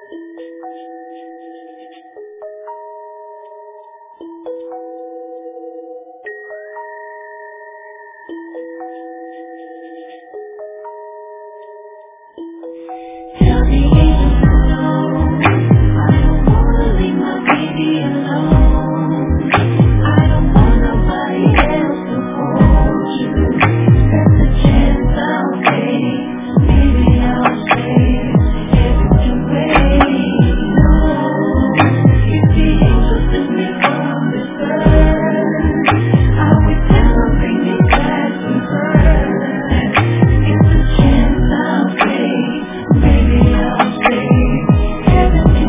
Tell me you know I don't wanna leave my baby alone. I don't want nobody else to hold you. That's a chance I'll take. Maybe I'll stay every way. No, if the angels took me from this earth, I would never bring me back to earth. It's a chance I'll take. Maybe I'll stay every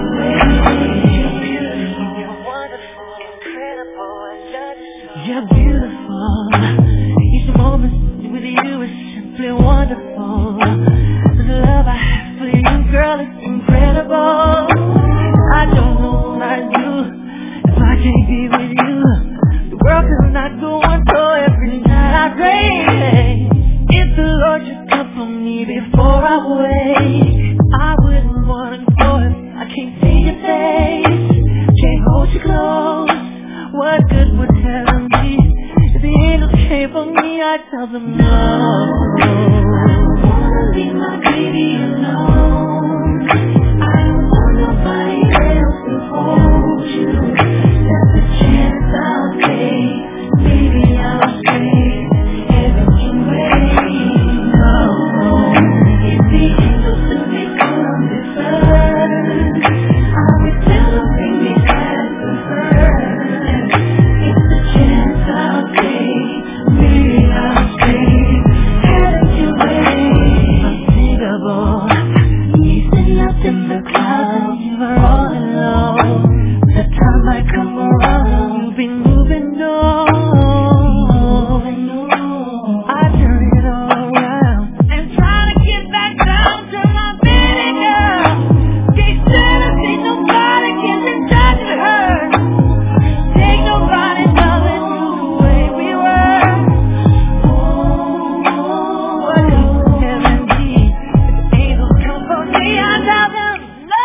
way. You're wonderful, incredible, I love you so. You're beautiful. Each moment with you is simply wonderful. The love I have for you, girl, is incredible. I don't know what I'd do if I can't be with you. The world could not go on, so every night I pray. If the Lord should come for me before I wake, I wouldn't want to go if I can't see your face. Can't hold you close. What good would heaven be if the angels came for me? I tell them no. I don't wanna leave my baby alone. I don't want nobody else to hold you. That's a chance I'll take. Maybe I'll stay every way. No, if the angels took me from this earth, I would never bring me back to earth. It's a chance I'll take. Maybe I'll stay every way. Unsinkable, easing up in the clouds, you are all alone. The time I come around, you've been moving on. I turn it all around and try to get back down to my baby girl. They said if ain't nobody can be touching her. Take nobody loving you the way we were. What could heaven be if the angels come for me? I tell them no.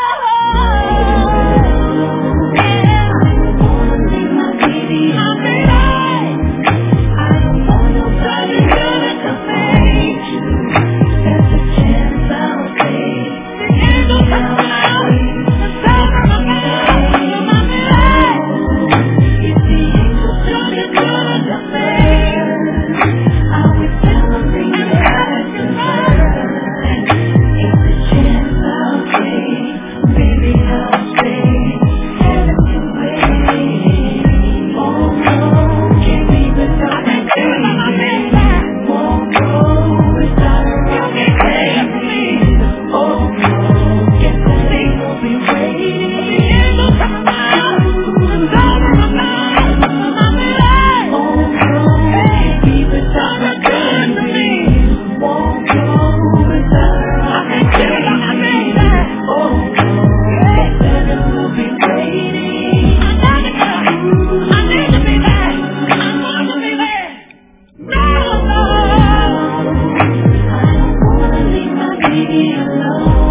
Yeah. I don't wanna leave my baby. My baby. I don't want nobody gonna compete you. That's a chance I'll take. The angels come out and cover my baby, my baby. If the angels took me from the earth, I would never bring you back to earth. It's a chance I'll take. Maybe I'll stay every way. Oh no, can't be without my baby. Won't go without her. You can't take me. Oh no, guess the things will be waiting. The angels come out and cover my baby. Oh no, can't be without her. Good to me. Won't go without her. I can't take my baby. Oh no, guess heaven will be waiting. I need to be back. I want to be there. No, no. I don't wanna leave my baby alone.